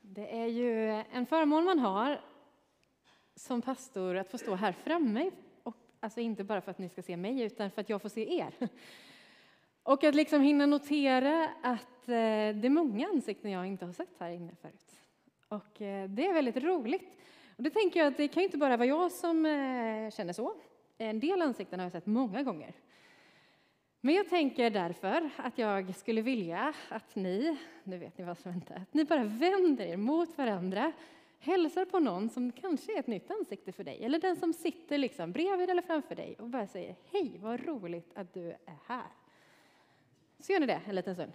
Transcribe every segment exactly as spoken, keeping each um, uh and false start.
Det är ju en förmån man har som pastor att få stå här framme. Och, alltså inte bara för att ni ska se mig, utan för att jag får se er. Och att liksom hinna notera att det är många ansikten jag inte har sett här inne förut. Och det är väldigt roligt. Och det tänker jag att det kan ju inte bara vara jag som känner så. En del ansikten har jag sett många gånger. Men jag tänker därför att jag skulle vilja att ni, nu vet ni vad som väntar, att ni bara vänder er mot varandra, hälsar på någon som kanske är ett nytt ansikte för dig, eller den som sitter liksom bredvid eller framför dig och bara säger hej, vad roligt att du är här. Så gör ni det en liten stund.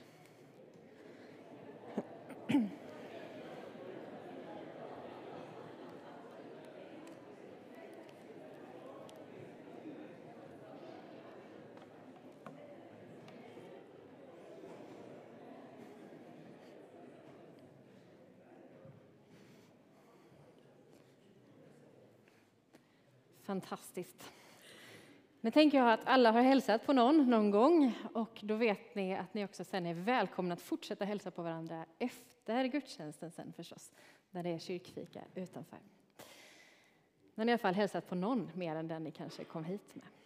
Fantastiskt. Nu tänker jag att alla har hälsat på någon någon gång, och då vet ni att ni också sen är välkomna att fortsätta hälsa på varandra efter gudstjänsten sen förstås, när det är kyrkfika utanför. Men i alla fall hälsat på någon mer än den ni kanske kom hit med.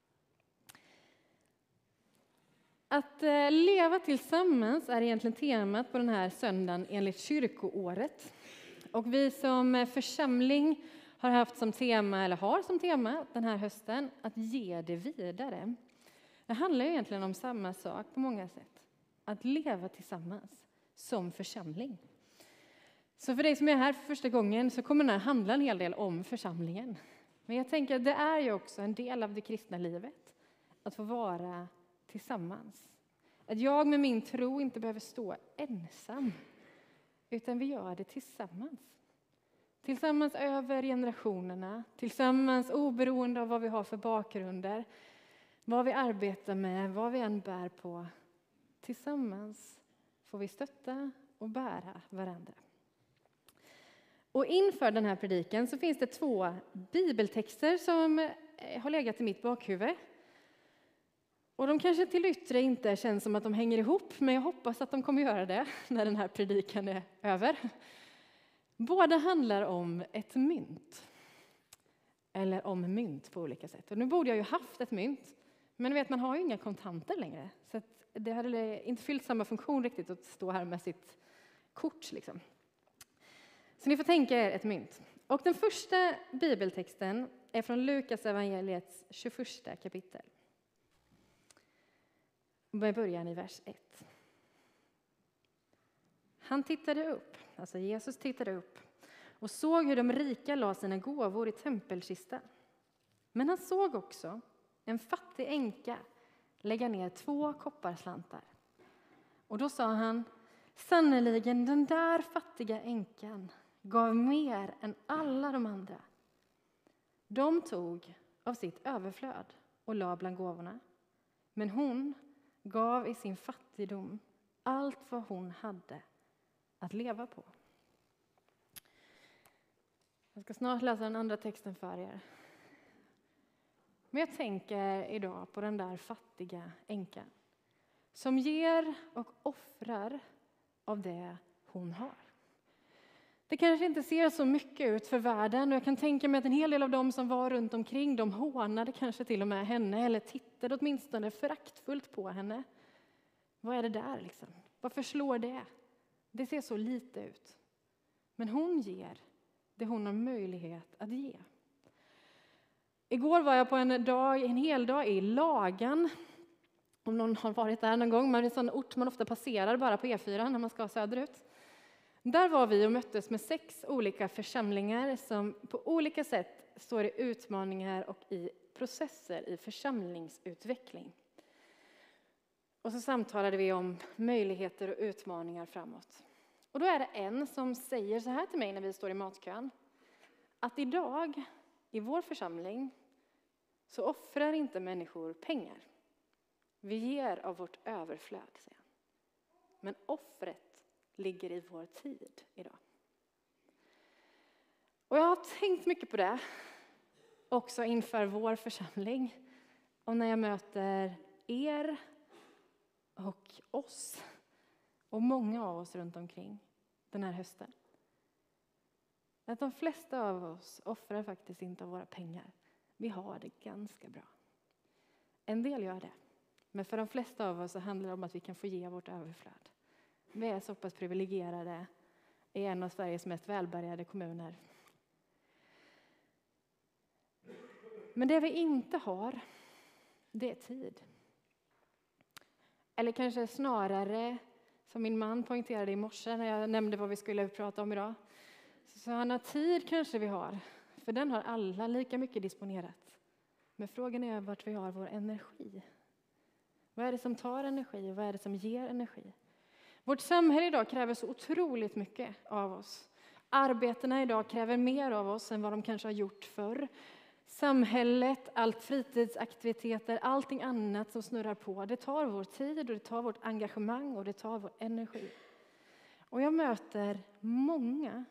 Att leva tillsammans är egentligen temat på den här söndagen enligt kyrkoåret. Och vi som församling har haft som tema, eller har som tema den här hösten, att ge det vidare. Det handlar ju egentligen om samma sak på många sätt. Att leva tillsammans som församling. Så för dig som är här för första gången så kommer den här handla en hel del om församlingen. Men jag tänker att det är ju också en del av det kristna livet. Att få vara tillsammans. Att jag med min tro inte behöver stå ensam. Utan vi gör det tillsammans. Tillsammans över generationerna, tillsammans oberoende av vad vi har för bakgrunder, vad vi arbetar med, vad vi än bär på. Tillsammans får vi stötta och bära varandra. Och inför den här predikan så finns det två bibeltexter som har legat i mitt bakhuvud. Och de kanske till yttre inte känns som att de hänger ihop, men jag hoppas att de kommer göra det när den här predikan är över. Båda handlar om ett mynt. Eller om mynt på olika sätt. Och nu borde jag ju haft ett mynt. Men vet, man har ju inga kontanter längre. Så att det hade inte fyllt samma funktion riktigt att stå här med sitt kort. Liksom. Så ni får tänka er ett mynt. Och den första bibeltexten är från Lukas evangeliets tjugoförsta kapitel. Med början i vers ett. Han tittade upp, alltså Jesus tittade upp och såg hur de rika la sina gåvor i tempelkistan. Men han såg också en fattig änka lägga ner två kopparslantar. Och då sa han, sannoliken den där fattiga änkan gav mer än alla de andra. De tog av sitt överflöd och la bland gåvorna. Men hon gav i sin fattigdom allt vad hon hade att leva på. Jag ska snart läsa den andra texten för er. Men jag tänker idag på den där fattiga änkan som ger och offrar av det hon har. Det kanske inte ser så mycket ut för världen, och jag kan tänka mig att en hel del av dem som var runt omkring, de hånade kanske till och med henne, eller tittade åtminstone föraktfullt på henne. Vad är det där liksom? Varför slår det? Det ser så lite ut. Men hon ger det hon har möjlighet att ge. Igår var jag på en dag, en hel dag i Lagan. Om någon har varit där någon gång. Men det är en sån ort man ofta passerar bara på E fyra när man ska söderut. Där var vi och möttes med sex olika församlingar som på olika sätt står i utmaningar och i processer i församlingsutveckling. Och så samtalade vi om möjligheter och utmaningar framåt. Och då är det en som säger så här till mig när vi står i matkön. Att idag i vår församling så offrar inte människor pengar. Vi ger av vårt överflöd, säger han. Men offret ligger i vår tid idag. Och jag har tänkt mycket på det. Också inför vår församling. Och när jag möter er och oss och många av oss runt omkring den här hösten. att de flesta av oss offrar faktiskt inte av våra pengar. Vi har det ganska bra. En del gör det. Men för de flesta av oss så handlar det om att vi kan få ge vårt överflöd. Vi är så pass privilegierade i en av Sveriges mest välbärgade kommuner. Men det vi inte har, det är tid. Eller kanske snarare, som min man poängterade i morse när jag nämnde vad vi skulle prata om idag. Så han har tid kanske vi har, för den har alla lika mycket disponerat. Men frågan är vart vi har vår energi. Vad är det som tar energi och vad är det som ger energi? Vårt samhälle idag kräver så otroligt mycket av oss. Arbetena idag kräver mer av oss än vad de kanske har gjort förr. Samhället, allt fritidsaktiviteter, allting annat som snurrar på. Det tar vår tid och det tar vårt engagemang och det tar vår energi. Och jag möter många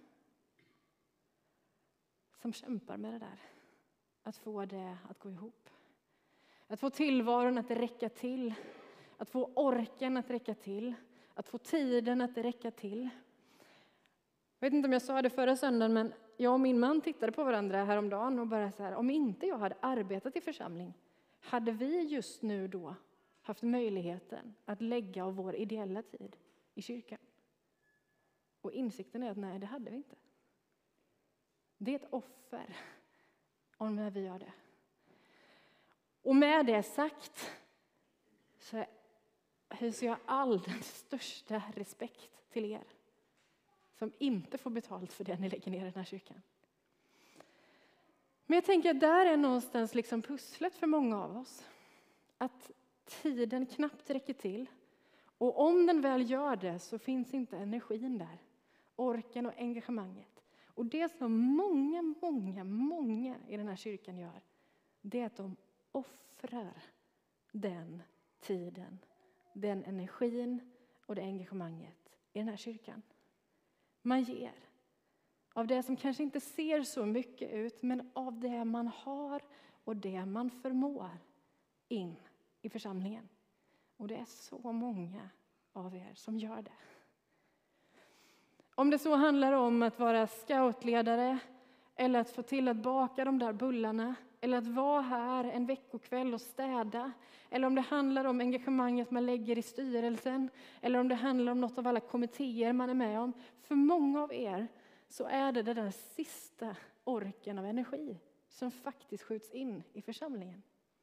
som kämpar med det där. Att få det att gå ihop. Att få tillvaron att räcka till. Att få orken att räcka till. Att få tiden att räcka till. Jag vet inte om jag sa det förra söndagen, men jag och min man tittade på varandra häromdagen och bara så här, om inte jag hade arbetat i församling, hade vi just nu då haft möjligheten att lägga av vår ideella tid i kyrkan? Och insikten är att nej, det hade vi inte. Det är ett offer om vi gör det. Och med det sagt så hyser jag all den största respekt till er som inte får betalt för det ni lägger ner i den här kyrkan. Men jag tänker att där är någonstans liksom pusslet för många av oss. Att tiden knappt räcker till. Och om den väl gör det så finns inte energin där. Orken och engagemanget. Och det som många, många, många i den här kyrkan gör, det är att de offrar den tiden, den energin och det engagemanget i den här kyrkan. Man ger av det som kanske inte ser så mycket ut, men av det man har och det man förmår in i församlingen. Och det är så många av er som gör det. Om det så handlar om att vara scoutledare eller att få till att baka de där bullarna eller att vara här en veckokväll och städa, eller om det handlar om engagemanget man lägger i styrelsen, eller om det handlar om något av alla kommittéer man är med om. För många av er så är det den där sista orken av energi som faktiskt skjuts in i församlingen.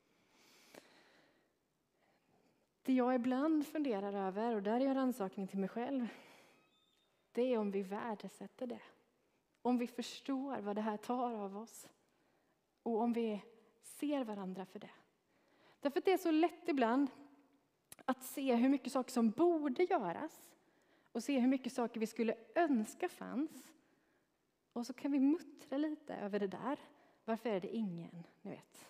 Det jag ibland funderar över, och där är jag rannsakning till mig själv, det är om vi värdesätter det. Om vi förstår vad det här tar av oss. Och om vi ser varandra för det. Därför att det är så lätt ibland att se hur mycket saker som borde göras. Och se hur mycket saker vi skulle önska fanns. Och så kan vi muttra lite över det där. Varför är det ingen, ni vet.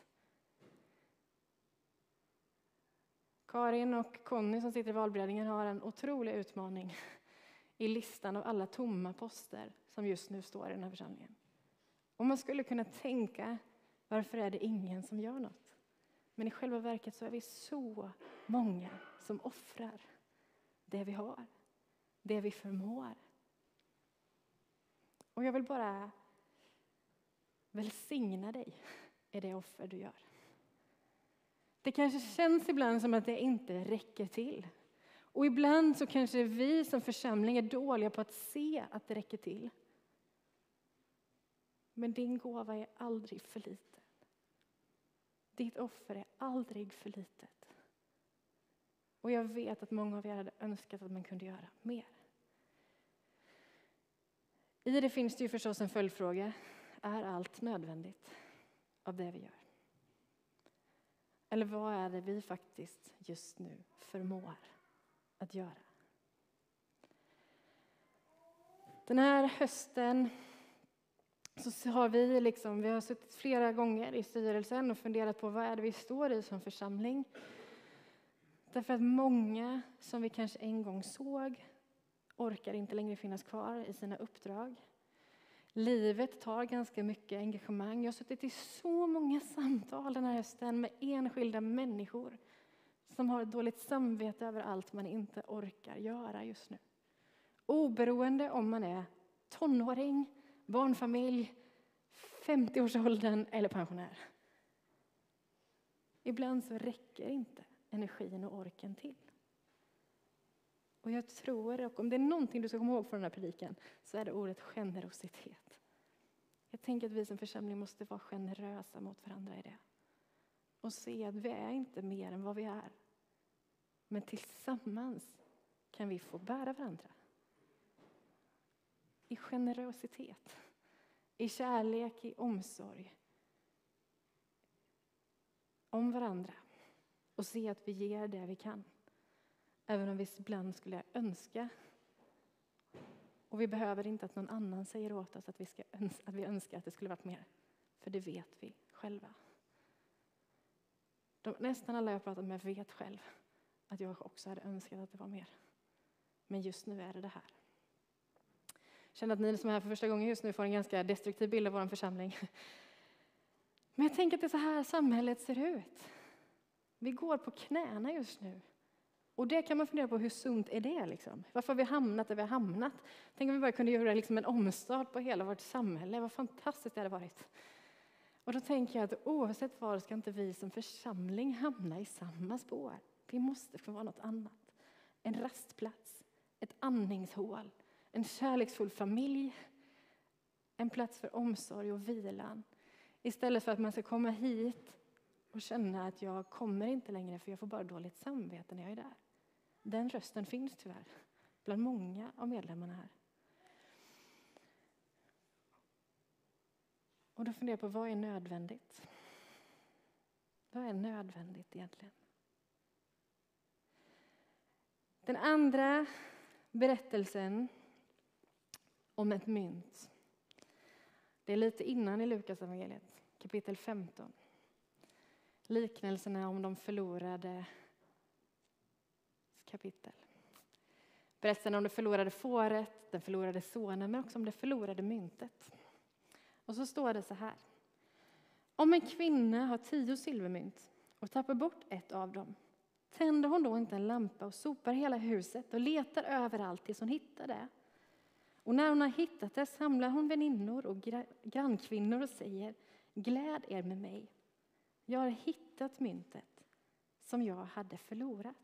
Karin och Conny som sitter i valberedningen har en otrolig utmaning i listan av alla tomma poster som just nu står i den här församlingen. Och man skulle kunna tänka, varför är det ingen som gör något? Men i själva verket så är vi så många som offrar det vi har, det vi förmår. Och jag vill bara välsigna dig i det offer du gör. Det kanske känns ibland som att det inte räcker till. Och ibland så kanske vi som församling är dåliga på att se att det räcker till. Men din gåva är aldrig för liten. Ditt offer är aldrig för litet. Och jag vet att många av er hade önskat att man kunde göra mer. I det finns det ju förstås en följdfråga. Är allt nödvändigt av det vi gör? Eller vad är det vi faktiskt just nu förmår att göra? Den här hösten så har vi liksom, vi har suttit flera gånger i styrelsen och funderat på vad är det vi står i som församling. Därför att många som vi kanske en gång såg orkar inte längre finnas kvar i sina uppdrag. Livet tar ganska mycket engagemang. Jag har suttit i så många samtal den här hösten med enskilda människor som har ett dåligt samvete över allt man inte orkar göra just nu. Oberoende om man är tonåring, barnfamilj, femtio-årsåldern eller pensionär. Ibland så räcker inte energin och orken till. Och jag tror, och om det är någonting du ska komma ihåg från den här predikan, så är det ordet generositet. Jag tänker att vi som församling måste vara generösa mot varandra i det. Och se att vi är inte mer än vad vi är. Men tillsammans kan vi få bära varandra. I generositet, i kärlek, i omsorg om varandra. Och se att vi ger det vi kan. Även om vi ibland skulle önska. Och vi behöver inte att någon annan säger åt oss att vi, ska önska, att vi önskar att det skulle varit mer. För det vet vi själva. De, nästan alla jag pratat med vet själv att jag också hade önskat att det var mer. Men just nu är det det här. Jag känner att ni som är här för första gången just nu får en ganska destruktiv bild av vår församling. Men jag tänker att det är så här samhället ser ut. Vi går på knäna just nu. Och det kan man fundera på, hur sunt är det liksom? Varför har vi hamnat där vi har hamnat? Tänk om vi bara kunde göra liksom en omstart på hela vårt samhälle. Vad fantastiskt det hade varit. Och då tänker jag att oavsett var ska inte vi som församling hamna i samma spår. Vi måste få vara något annat. En rastplats, ett andningshål, en kärleksfull familj, en plats för omsorg och vilan. Istället för att man ska komma hit och känna att jag kommer inte längre för jag får bara dåligt samvete när jag är där. Den rösten finns tyvärr bland många av medlemmarna här. Och då funderar jag på, vad är nödvändigt? Vad är nödvändigt egentligen? Den andra berättelsen om ett mynt. Det är lite innan i Lukas evangeliet, kapitel femton. Liknelserna om de förlorade kapitel. Berättelsen om det förlorade fåret, den förlorade sonen, men också om det förlorade myntet. Och så står det så här. Om en kvinna har tio silvermynt och tappar bort ett av dem, tänder hon då inte en lampa och sopar hela huset och letar överallt tills hon hittar det? Och när hon har hittat det samlar hon väninnor och grannkvinnor och säger, gläd er med mig. Jag har hittat myntet som jag hade förlorat.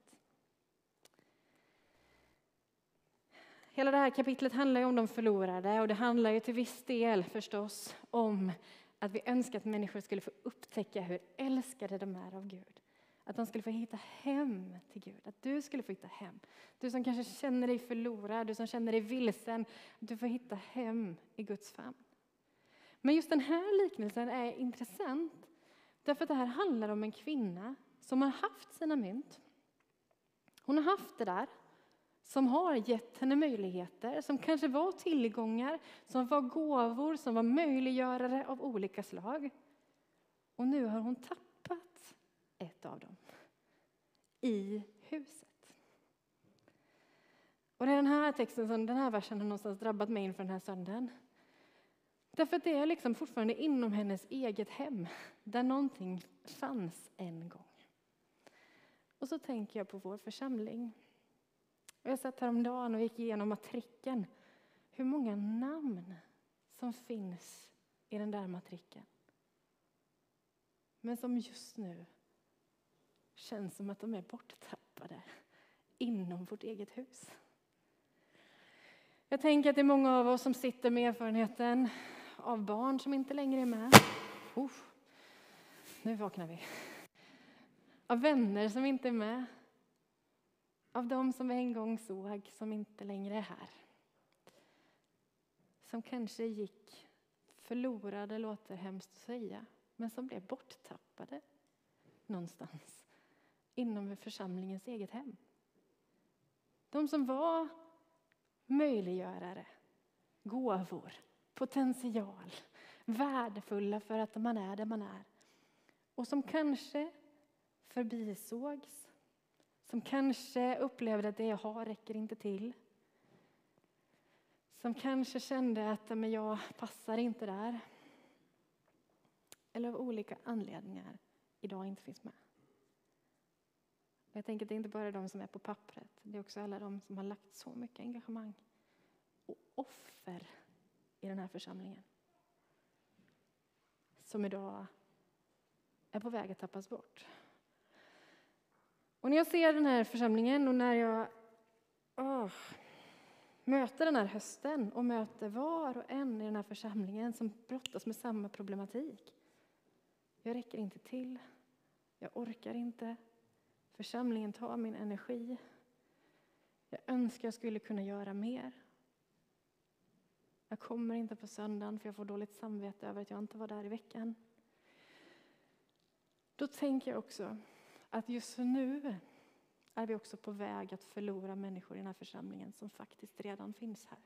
Hela det här kapitlet handlar ju om de förlorade, och det handlar ju till viss del förstås om att vi önskar att människor skulle få upptäcka hur älskade de är av Gud. Att de skulle få hitta hem till Gud. Att du skulle få hitta hem. Du som kanske känner dig förlorad, du som känner dig vilsen, du får hitta hem i Guds famn. Men just den här liknelsen är intressant. Därför att det här handlar om en kvinna som har haft sina mynt. Hon har haft det där. Som har gett henne möjligheter. Som kanske var tillgångar. Som var gåvor. Som var möjliggörare av olika slag. Och nu har hon tappat ett av dem. I huset. Och det är den här texten, som den här versen har någonstans drabbat mig inför den här söndagen. Därför att det är liksom fortfarande inom hennes eget hem. Där någonting fanns en gång. Och så tänker jag på vår församling. Och jag satt häromdagen och gick igenom matrikeln. Hur många namn som finns i den där matrikeln. Men som just nu känns som att de är borttappade inom vårt eget hus. Jag tänker att det är många av oss som sitter med erfarenheten av barn som inte längre är med. Oh, nu vaknar vi. Av vänner som inte är med. Av dem som vi en gång såg som inte längre är här. Som kanske gick förlorade, låter hemskt att säga. Men som blev borttappade någonstans. Inom församlingens eget hem. De som var möjliggörare, gåvor, potential. Värdefulla för att man är där man är. Och som kanske förbisågs. Som kanske upplevde att det jag har räcker inte till. Som kanske kände att men jag passar inte där. Eller av olika anledningar idag inte finns med. Jag tänker att det är inte bara de som är på pappret. Det är också alla de som har lagt så mycket engagemang och offer i den här församlingen. Som idag är på väg att tappas bort. Och när jag ser den här församlingen och när jag åh, möter den här hösten och möter var och en i den här församlingen som brottas med samma problematik. Jag räcker inte till. Jag orkar inte. Församlingen tar min energi. Jag önskar jag skulle kunna göra mer. Jag kommer inte på söndagen för jag får dåligt samvete över att jag inte var där i veckan. Då tänker jag också att just nu är vi också på väg att förlora människor i den här församlingen som faktiskt redan finns här.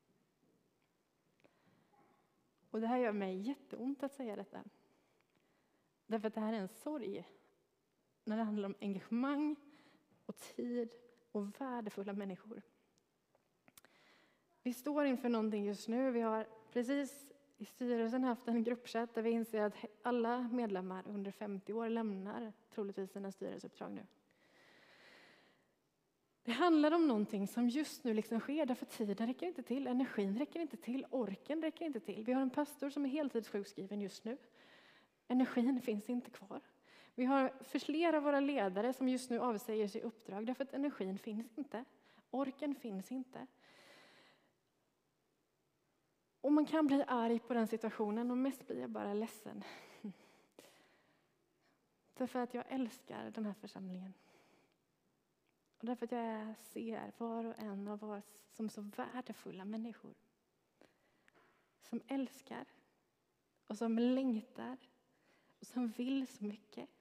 Och det här gör mig jätteont att säga detta. Därför att det här är en sorg när det handlar om engagemang och tid och värdefulla människor. Vi står inför någonting just nu. Vi har precis i styrelsen haft en gruppchatt där vi inser att alla medlemmar under femtio år lämnar troligtvis sina styrelseuppdrag nu. Det handlar om någonting som just nu liksom sker därför tiden räcker inte till, energin räcker inte till, orken räcker inte till. Vi har en pastor som är heltidssjukskriven just nu. Energin finns inte kvar. Vi har för flera av våra ledare som just nu avsäger sig uppdrag därför att energin finns inte. Orken finns inte. Och man kan bli arg på den situationen och mest blir jag bara ledsen. Därför att jag älskar den här församlingen. Och därför att jag ser var och en av oss som så värdefulla människor. Som älskar och som längtar och som vill så mycket.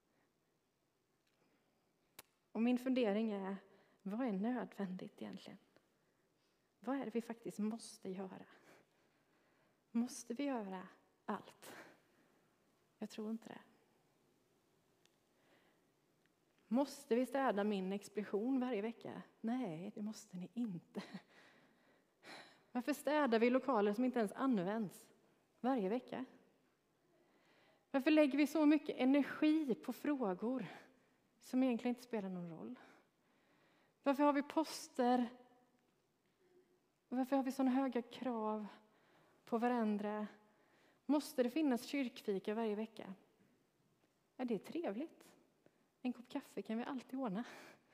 Och min fundering är, vad är nödvändigt egentligen? Vad är det vi faktiskt måste göra? Måste vi göra allt? Jag tror inte det. Måste vi städa min expedition varje vecka? Nej, det måste ni inte. Varför städar vi lokaler som inte ens används varje vecka? Varför lägger vi så mycket energi på frågor som egentligen inte spelar någon roll? Varför har vi poster? Varför har vi såna höga krav på varandra? Måste det finnas kyrkfika varje vecka? Ja, det är trevligt. En kopp kaffe kan vi alltid ordna.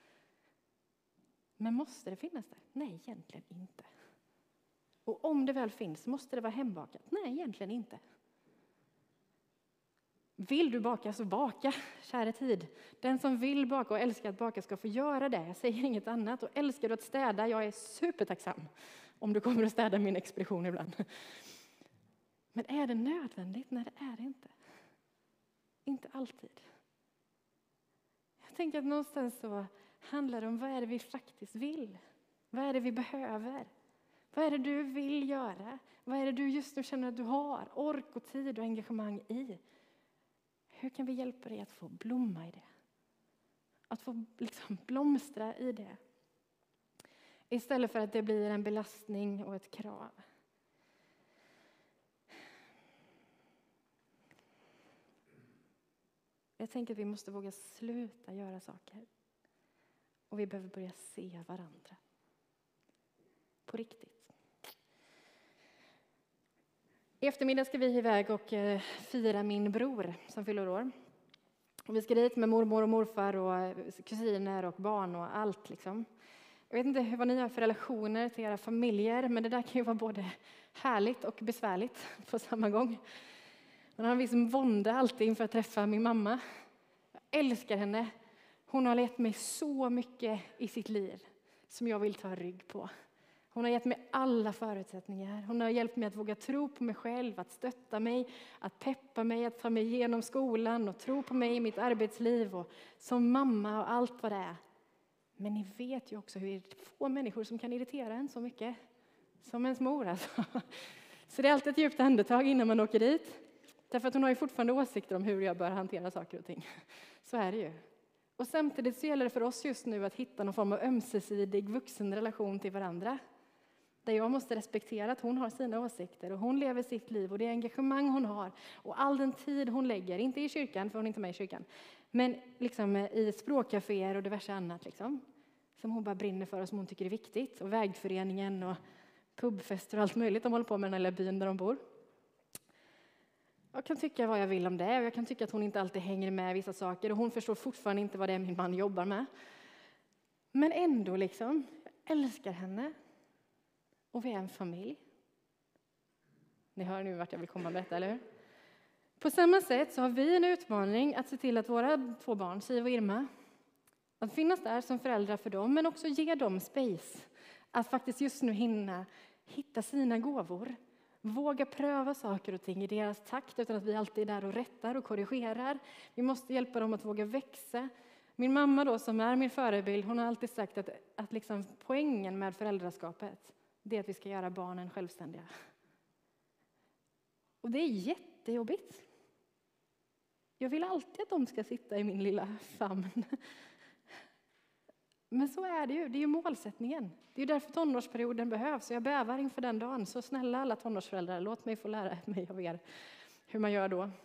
Men måste det finnas där? Nej, egentligen inte. Och om det väl finns, måste det vara hembakat? Nej, egentligen inte. Vill du baka så baka, kära tid. Den som vill baka och älskar att baka ska få göra det. Jag säger inget annat. Och älskar du att städa, jag är supertacksam om du kommer att städa min expedition ibland. Men är det nödvändigt? Nej, det är det inte. Inte alltid. Jag tänker att någonstans så handlar det om vad är det vi faktiskt vill. Vad är det vi behöver? Vad är det du vill göra? Vad är det du just nu känner att du har ork och tid och engagemang i? Hur kan vi hjälpa dig att få blomma i det? Att få liksom blomstra i det. Istället för att det blir en belastning och ett krav. Jag tänker att vi måste våga sluta göra saker. Och vi behöver börja se varandra. På riktigt. I eftermiddag ska vi iväg och fira min bror som fyller år. Och vi ska dit med mormor och morfar och kusiner och barn och allt liksom. Jag vet inte vad ni har för relationer till era familjer, men det där kan ju vara både härligt och besvärligt på samma gång. Man har en viss vånda alltid inför att träffa min mamma. Jag älskar henne. Hon har gett mig så mycket i sitt liv som jag vill ta rygg på. Hon har gett mig alla förutsättningar. Hon har hjälpt mig att våga tro på mig själv, att stötta mig, att peppa mig, att ta mig igenom skolan och tro på mig i mitt arbetsliv och som mamma och allt vad det är. Men ni vet ju också hur få människor som kan irritera en så mycket som ens mor. Alltså. Så det är alltid ett djupt andetag innan man åker dit. Därför att hon har ju fortfarande åsikter om hur jag bör hantera saker och ting. Så är det ju. Och samtidigt så gäller det för oss just nu att hitta någon form av ömsesidig vuxenrelation till varandra. Där jag måste respektera att hon har sina åsikter och hon lever sitt liv och det engagemang hon har. Och all den tid hon lägger, inte i kyrkan för hon är inte med i kyrkan. Men liksom i språkcaféer och diverse annat liksom. Som hon bara brinner för och som hon tycker är viktigt. Och vägföreningen och pubfester och allt möjligt de håller på med i den här lilla byn där de bor. Jag kan tycka vad jag vill om det och jag kan tycka att hon inte alltid hänger med i vissa saker och hon förstår fortfarande inte vad det är min man jobbar med. Men ändå liksom, jag älskar henne och vi är en familj. Ni hör nu vart jag vill komma med detta, eller hur? På samma sätt så har vi en utmaning att se till att våra två barn, Siv och Irma, att finnas där som föräldrar för dem, men också ge dem space. Att faktiskt just nu hinna hitta sina gåvor. Våga pröva saker och ting i deras takt utan att vi alltid är där och rättar och korrigerar. Vi måste hjälpa dem att våga växa. Min mamma då, som är min förebild, hon har alltid sagt att, att liksom poängen med föräldraskapet, det är att vi ska göra barnen självständiga. Och det är jättejobbigt. Jag vill alltid att de ska sitta i min lilla famn. Men så är det ju. Det är ju målsättningen. Det är därför tonårsperioden behövs. Jag bävar inför den dagen. Så snälla alla tonårsföräldrar, låt mig få lära mig av er hur man gör då.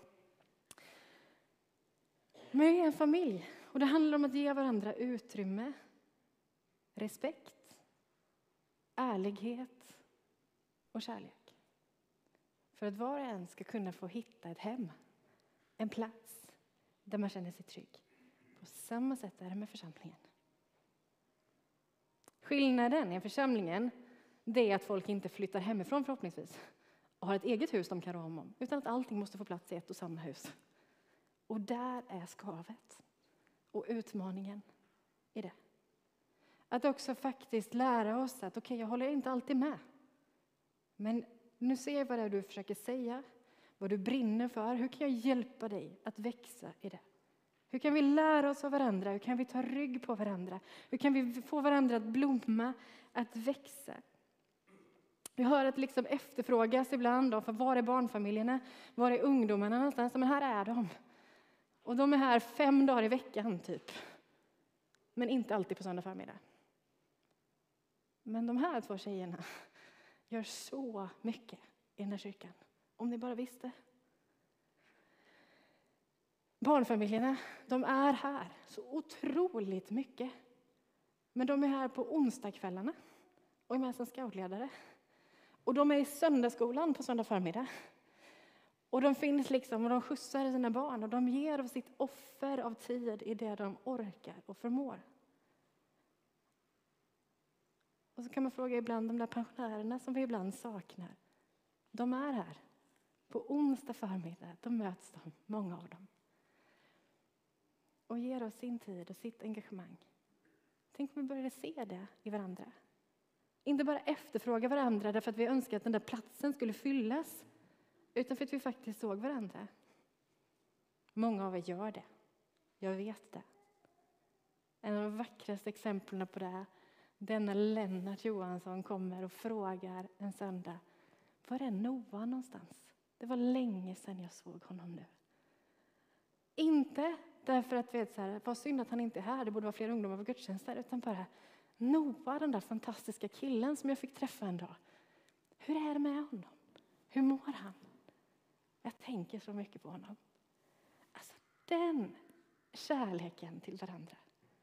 Men vi är en familj. Och det handlar om att ge varandra utrymme, respekt, ärlighet och kärlek. För att var och en ska kunna få hitta ett hem. En plats där man känner sig trygg. På samma sätt är det med församlingen. Skillnaden i församlingen, det är att folk inte flyttar hemifrån förhoppningsvis. Och har ett eget hus de kan rå om. Utan att allting måste få plats i ett och samma hus. Och där är skavet. Och utmaningen i det. Att också faktiskt lära oss att okej, okay, jag håller inte alltid med. Men nu ser jag vad det är du försöker säga. Vad du brinner för. Hur kan jag hjälpa dig att växa i det? Hur kan vi lära oss av varandra? Hur kan vi ta rygg på varandra? Hur kan vi få varandra att blomma, att växa? Vi hör att det liksom efterfrågas ibland. Då, för var är barnfamiljerna? Var är ungdomarna någonstans? Men här är de. Och de är här fem dagar i veckan typ. Men inte alltid på söndag förmiddag. Men de här två tjejerna gör så mycket i den här kyrkan. Om ni bara visste. Barnfamiljerna, de är här så otroligt mycket. Men de är här på onsdagskvällarna och är med som scoutledare. Och de är i söndagsskolan på söndag förmiddag. Och de finns liksom och de skjutsar sina barn och de ger av sitt offer av tid i det de orkar och förmår. Och så kan man fråga ibland de där pensionärerna som vi ibland saknar. De är här. På onsdag förmiddag, då möts de, många av dem. Och ger oss sin tid och sitt engagemang. Tänk om vi började se det i varandra. Inte bara efterfråga varandra därför att vi önskar att den där platsen skulle fyllas. Utan för att vi faktiskt såg varandra. Många av er gör det. Jag vet det. En av de vackraste exemplen på det. Denna Lennart Johansson kommer och frågar en söndag. Var är Noah någonstans? Det var länge sedan jag såg honom nu. Inte därför att vet så här, vad synd att han inte är här. Det borde vara fler ungdomar på gudstjänster. Utan bara Noah, den där fantastiska killen som jag fick träffa en dag. Hur är det med honom? Hur mår han? Jag tänker så mycket på honom. Alltså den kärleken till varandra.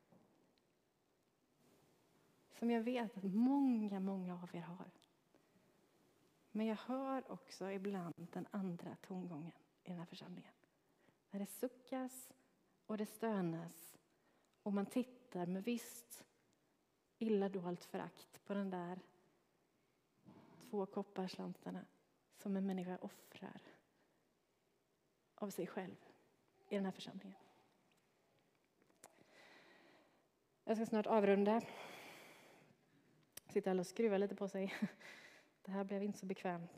Som jag vet att många, många av er har. Men jag hör också ibland den andra tongången i den här församlingen. När det suckas och det stönas. Och man tittar med visst illa dolt förakt på den där två kopparslantarna som en människa offrar av sig själv i den här församlingen. Jag ska snart avrunda. Sitter alla och skruvar lite på sig. Det här blev inte så bekvämt.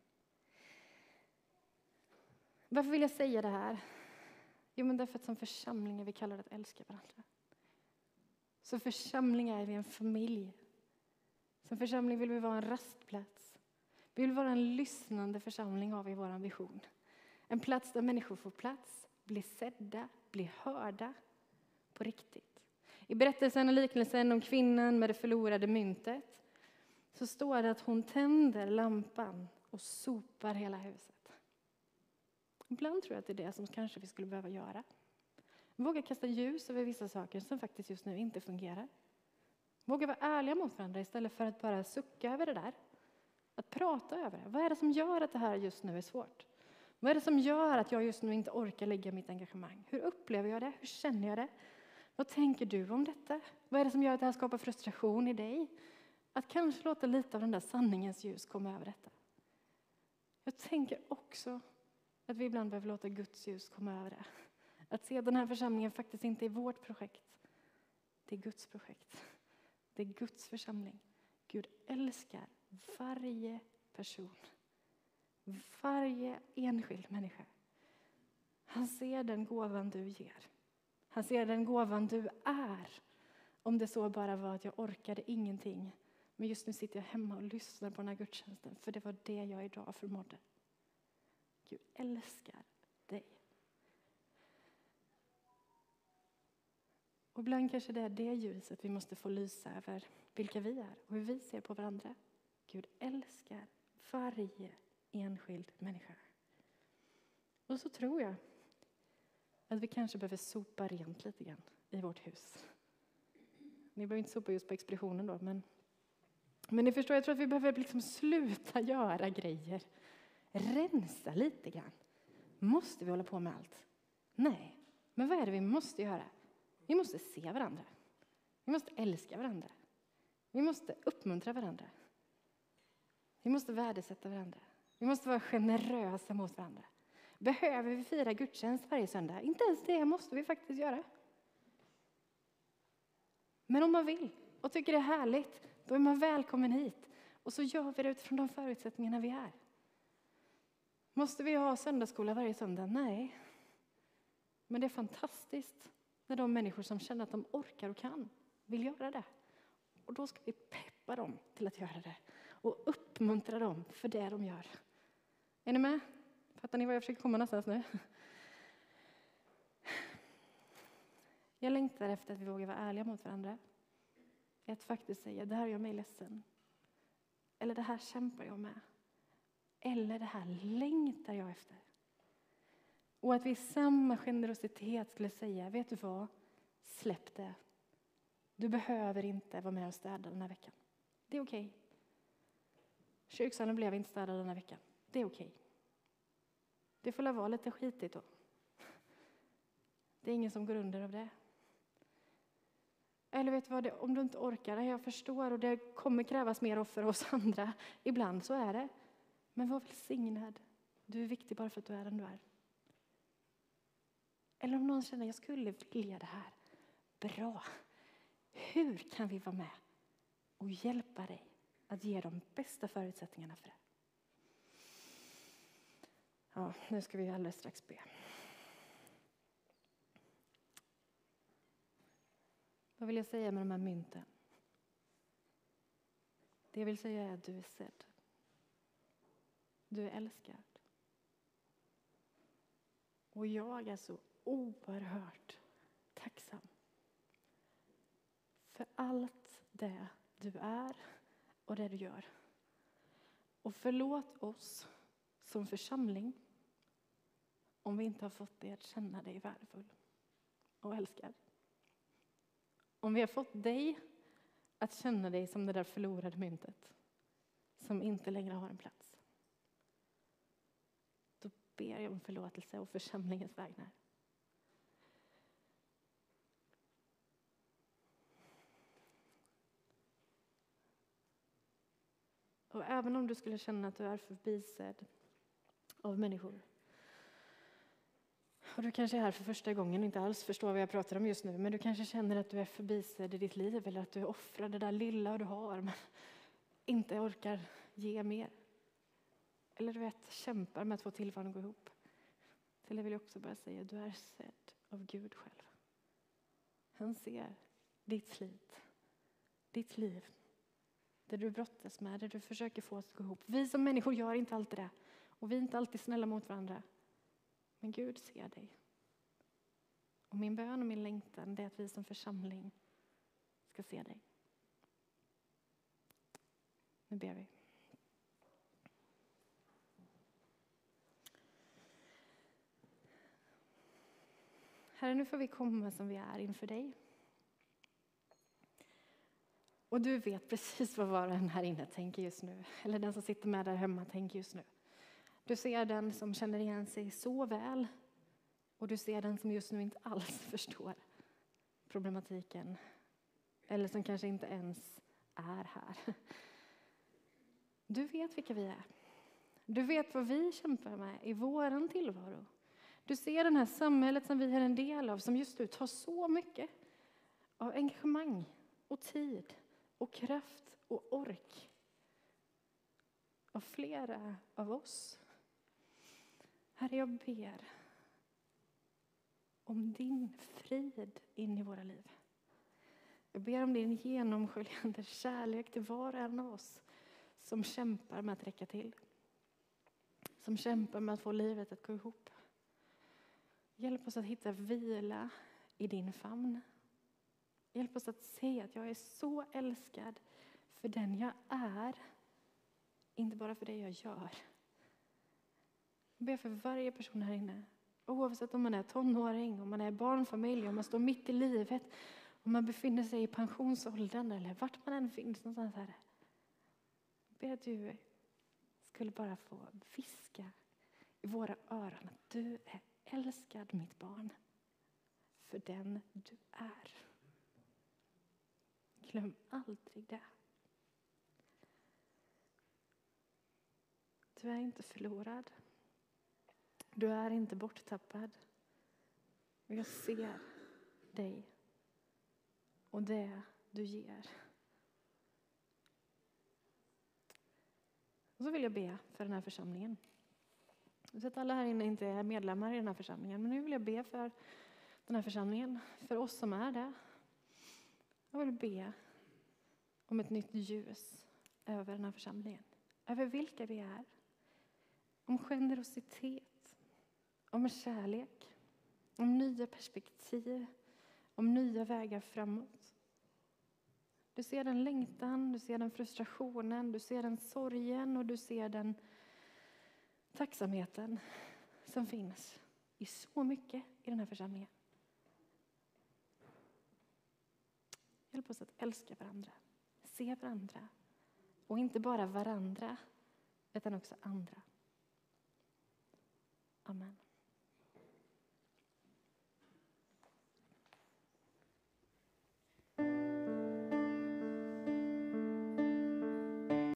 Varför vill jag säga det här? Jo, men därför att som församling är vi kallade att älska varandra. Som församling är vi en familj. Som församling vill vi vara en rastplats. Vi vill vara en lyssnande församling av i vår vision. En plats där människor får plats, blir sedda, blir hörda på riktigt. I berättelsen och liknelsen om kvinnan med det förlorade myntet så står det att hon tänder lampan och sopar hela huset. Ibland tror jag att det är det som kanske vi skulle behöva göra. Våga kasta ljus över vissa saker som faktiskt just nu inte fungerar. Våga vara ärliga mot varandra istället för att bara sucka över det där. Att prata över det. Vad är det som gör att det här just nu är svårt? Vad är det som gör att jag just nu inte orkar lägga mitt engagemang? Hur upplever jag det? Hur känner jag det? Vad tänker du om detta? Vad är det som gör att det här skapar frustration i dig? Att kanske låta lite av den där sanningens ljus komma över detta. Jag tänker också att vi ibland behöver låta Guds ljus komma över det. Att se att den här församlingen faktiskt inte är vårt projekt. Det är Guds projekt. Det är Guds församling. Gud älskar varje person. Varje enskild människa. Han ser den gåvan du ger. Han ser den gåvan du är. Om det så bara var att jag orkade ingenting. Men just nu sitter jag hemma och lyssnar på den här gudstjänsten. För det var det jag idag förmådde. Gud älskar dig. Och ibland kanske det är det ljuset vi måste få lysa över vilka vi är och hur vi ser på varandra. Gud älskar varje enskild människa. Och så tror jag att vi kanske behöver sopa rent lite grann i vårt hus. Ni behöver inte sopa just på expeditionen då, men, men ni förstår, jag tror att vi behöver liksom sluta göra grejer. Rensa lite grann. Måste vi hålla på med allt? Nej, men vad är det vi måste göra? Vi måste se varandra. Vi måste älska varandra. Vi måste uppmuntra varandra. Vi måste värdesätta varandra. Vi måste vara generösa mot varandra. Behöver vi fira gudstjänst varje söndag? Inte ens det måste vi faktiskt göra. Men om man vill och tycker det är härligt, då är man välkommen hit. Och så gör vi det utifrån de förutsättningarna vi är. Måste vi ha söndagsskola varje söndag? Nej. Men det är fantastiskt när de människor som känner att de orkar och kan vill göra det. Och då ska vi peppa dem till att göra det. Och uppmuntra dem för det de gör. Är ni med? Fattar ni vad jag försöker komma någonstans nu? Jag längtar efter att vi vågar vara ärliga mot varandra. Att faktiskt säga, det här gör mig ledsen. Eller det här kämpar jag med. Eller det här längtar jag efter. Och att vi i samma generositet skulle säga, vet du vad? Släpp det. Du behöver inte vara med och städa den här veckan. Det är okej. Okay. Kyrksalen blev inte städad den här veckan. Det är okej. Okay. Det får vara lite skitigt då. Det är ingen som går under av det. Eller vet du vad, det, om du inte orkar, jag förstår och det kommer krävas mer offer hos andra. Ibland så är det. Men var välsignad. Du är viktig bara för att du är den du är. Eller om någon känner, jag skulle vilja det här. Bra. Hur kan vi vara med och hjälpa dig att ge de bästa förutsättningarna för det? Ja, nu ska vi alldeles strax be. Vad vill jag säga med de här mynten? Det jag vill säga är att du är sedd. Du är älskad. Och jag är så oerhört tacksam för allt det du är och det du gör. Och förlåt oss som församling om vi inte har fått dig att känna dig värdefull och älskad. Om vi har fått dig att känna dig som det där förlorade myntet som inte längre har en plats. Då ber jag om förlåtelse och församlingens vägnar. Och även om du skulle känna att du är förbisedd av människor. Och du kanske är här för första gången och inte alls förstår vad jag pratar om just nu. Men du kanske känner att du är förbisedd i ditt liv. Eller att du offrar det där lilla du har. Men inte orkar ge mer. Eller du vet, kämpar med att få tillvaron att gå ihop. Till det vill jag också bara säga, du är sedd av Gud själv. Han ser ditt slit. Ditt liv. Det du brottas med, det du försöker få att gå ihop. Vi som människor gör inte alltid det. Och vi är inte alltid snälla mot varandra. Men Gud ser dig. Och min bön och min längtan är att vi som församling ska se dig. Nu ber vi. Herre, nu får vi komma som vi är inför dig. Och du vet precis vad var och en här inne tänker just nu. Eller den som sitter med där hemma tänker just nu. Du ser den som känner igen sig så väl. Och du ser den som just nu inte alls förstår problematiken. Eller som kanske inte ens är här. Du vet vilka vi är. Du vet vad vi kämpar med i våran tillvaro. Du ser det här samhället som vi är en del av, som just nu tar så mycket av engagemang och tid och kraft och ork av flera av oss. Herre, jag ber om din frid in i våra liv. Jag ber om din genomsköljande kärlek till var och en av oss som kämpar med att räcka till. Som kämpar med att få livet att gå ihop. Hjälp oss att hitta vila i din famn. Hjälp oss att se att jag är så älskad för den jag är. Inte bara för det jag gör. Jag ber för varje person här inne. Oavsett om man är tonåring, om man är barnfamilj, om man står mitt i livet. Om man befinner sig i pensionsåldern eller vart man än finns någonstans här. Jag ber att du skulle bara få viska i våra öron att du är älskad, mitt barn, för den du är. Glöm aldrig det. Du är inte förlorad. Du är inte borttappad. Och jag ser dig och det du ger. Och så vill jag be för den här församlingen. Jag vet att alla här inne inte är medlemmar i den här församlingen. Men nu vill jag be för den här församlingen. För oss som är det. Jag vill be om ett nytt ljus över den här församlingen. Över vilka vi är. Om generositet. Om kärlek. Om nya perspektiv. Om nya vägar framåt. Du ser den längtan, du ser den frustrationen, du ser den sorgen och du ser den tacksamheten som finns i så mycket i den här församlingen. Hjälp oss att älska varandra, se varandra och inte bara varandra utan också andra. Amen.